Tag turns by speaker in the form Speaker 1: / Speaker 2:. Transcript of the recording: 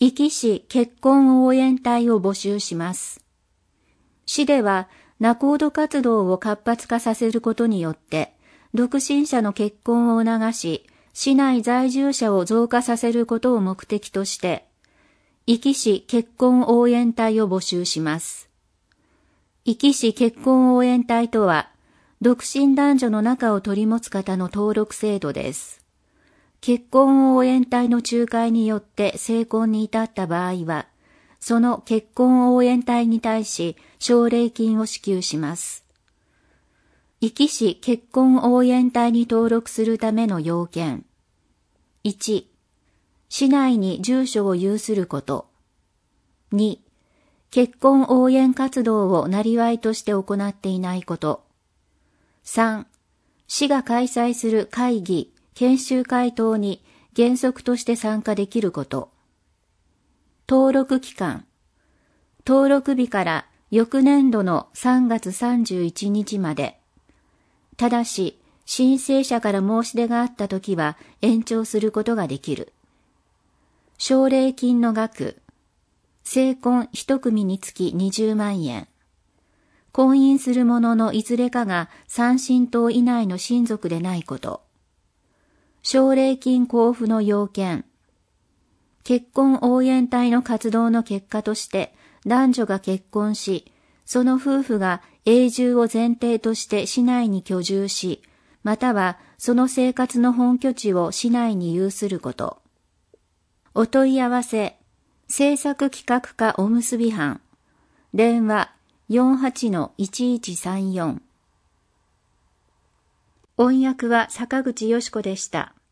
Speaker 1: 壱岐市結婚応援隊を募集します。市では、仲人活動を活発化させることによって、独身者の結婚を促し、市内在住者を増加させることを目的として、壱岐市結婚応援隊を募集します。壱岐市結婚応援隊とは、独身男女の仲を取り持つ方の登録制度です。結婚応援隊の仲介によって成婚に至った場合は、その結婚応援隊に対し奨励金を支給します。壱岐市結婚応援隊に登録するための要件。1、市内に住所を有すること。2、結婚応援活動を生業として行っていないこと。3、市が開催する会議、研修会等に原則として参加できること。登録期間。登録日から翌年度の3月31日まで。ただし、申請者から申し出があったときは延長することができる。奨励金の額。成婚一組につき20万円。婚姻する者のいずれかが3親等以内の親族でないこと。奨励金交付の要件。結婚応援隊の活動の結果として男女が結婚し、その夫婦が永住を前提として市内に居住し、またはその生活の本拠地を市内に有すること。お問い合わせ、政策企画課おむすび班、電話48-1134。音訳は坂口よし子でした。